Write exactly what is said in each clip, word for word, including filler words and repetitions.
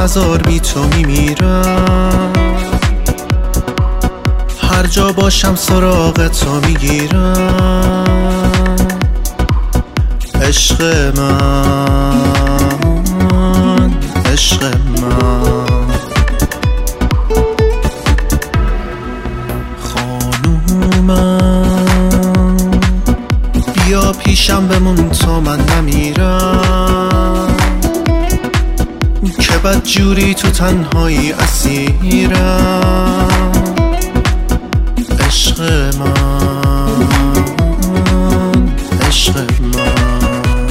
هزار بی تو میمیرم، هر جا باشم سراغ تو میگیرم. عشق من، عشق من، خانومم، بیا پیشم بمون تا من نمیرم، که بد جوری تو تنهایی اسیرم. عشق من، عشق من،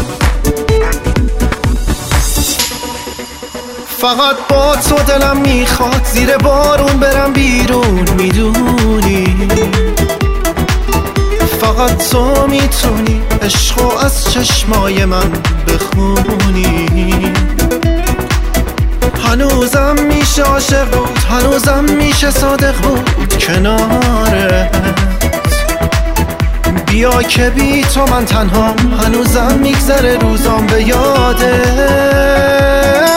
فقط با تو دلم میخواد زیر بارون برم بیرون، میدونی فقط تو میتونی عشقو از چشمای من بخونی. هنوزم میشه عاشق بود، هنوزم میشه صادق بود کنارت. بیا که بی تو من تنهام، هنوزم میگذره روزام به یادت.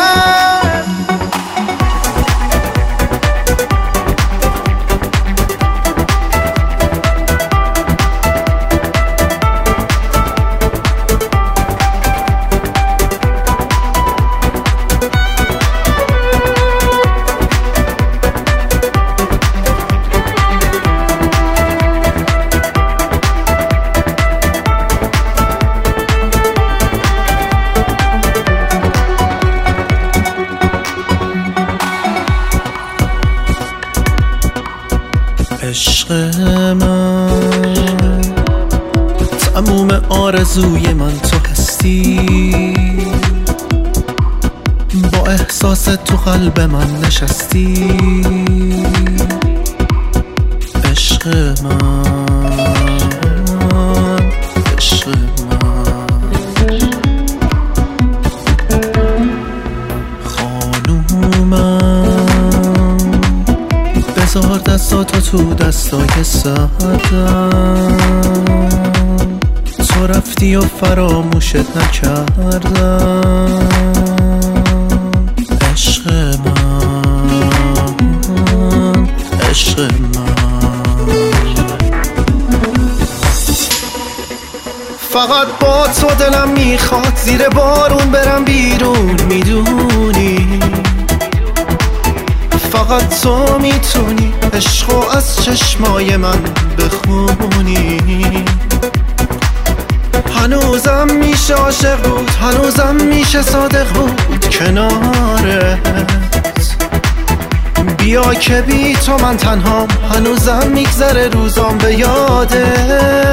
عشق من، تموم آرزوی من تو هستی، با احساس تو قلب من نشستی. عشق من، عشق من، خانومم، بذار دستاتو تو دستای سردم، تو رفتی و فراموشت نکردم. عشق من، عشق من، فقط با تو دلم میخواد زیر بارون برم بیرون، میدونی فقط تو میتونی عشقو از چشمای من بخونی. هنوزم میشه عاشق بود، هنوزم میشه صادق بود کنارت. بیا که بی تو من تنهام، هنوزم میگذره روزام به یادت.